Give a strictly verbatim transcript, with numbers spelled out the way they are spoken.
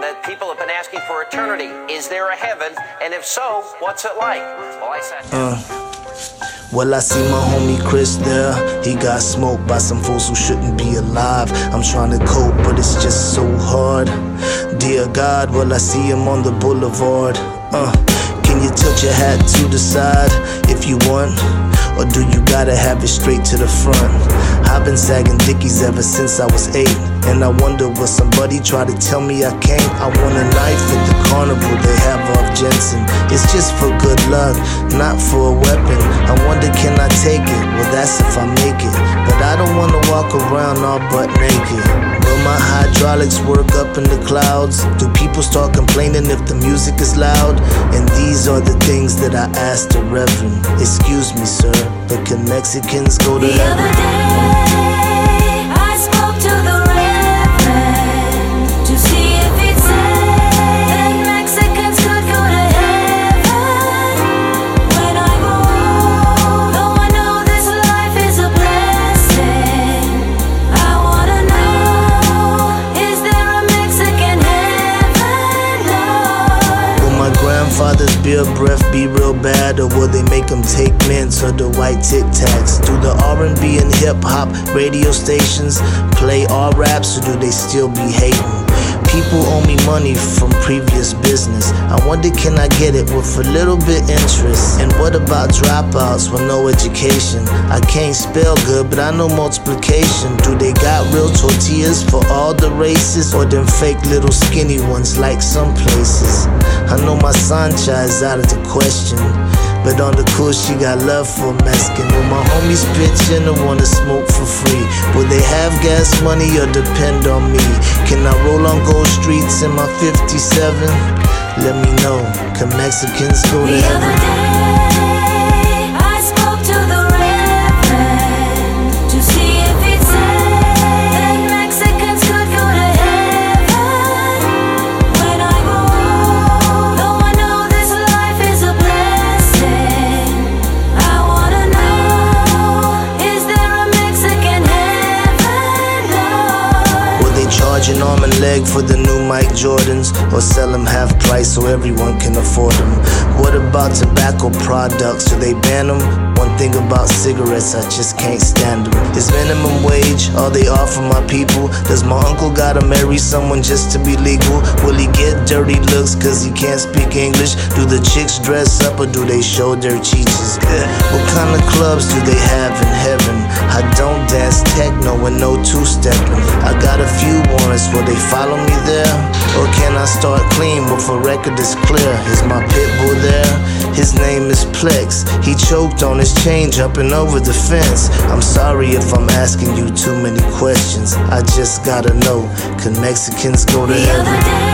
that people have been asking for eternity. Is there a heaven? And if so, what's it like? Well, I sat down. Uh. Well, I see my homie Chris there. He got smoked by some fools who shouldn't be alive. I'm trying to cope, but it's just so hard. Dear God, well, I see him on the boulevard. Uh, can you tilt your hat to the side if you want? Or do you gotta have it straight to the front? I've been sagging dickies ever since I was eight, and I wonder will somebody try to tell me I can't? I want a knife at the carnival they have off Jensen. It's just for good luck, not for a weapon. I wonder can I take it? Well, that's if I make it. But I don't wanna walk around all butt naked. Will my hydraulics work up in the clouds? Do people start complaining if the music is loud? And these are the things that I asked the Reverend. Excuse me, sir, but can Mexicans go to the heaven? Other day, I spoke to the Reverend to see if he'd say that Mexicans could go to heaven. When I grow old, though I know this life is a blessing, I wanna know, is there a Mexican heaven, Lord? Will my grandfather's beer breath be real bad, or will they make them take mints or the white Tic Tacs? Do the R and B and hip hop radio stations play our raps, or do they still be hating? People owe me money from previous business. I wonder can I get it with a little bit interest? And what about dropouts with no education? I can't spell good, but I know multiplication. Do they got real tortillas for all the races, or them fake little skinny ones like some places? I know my Sancha is out of the question, but on the cool she got love for Mexican. Will my homies pitch in or wanna smoke for free? Will they have gas money or depend on me? Can I roll on gold streets in my fifty-seven? Let me know, can Mexicans go to The heaven? other day, I spoke to the Reverend to see if he'd say that Mexicans could go to heaven. When I grow old, though I know this life is a blessing, I wanna know, is there a Mexican heaven, Lord? Will they charge an arm and leg for the new Mike Jordans, or sell them half price so everyone can afford them? What about tobacco products? Do they ban them? One thing about cigarettes, I just can't stand them. Is minimum wage all they offer my people? Does my uncle gotta marry someone just to be legal? Will he get dirty looks cause he can't speak English? Do the chicks dress up or do they show their cheeses? What kind of clubs do they have in heaven? I don't dance techno with no two-stepping. I got a few warrants, will they follow me there? Or can I start clean with a record that's clear? Is my pit bull there? His name is Plex. He choked on his chain jumping over the fence. I'm sorry if I'm asking you too many questions. I just gotta know, can Mexicans go to The heaven? other day,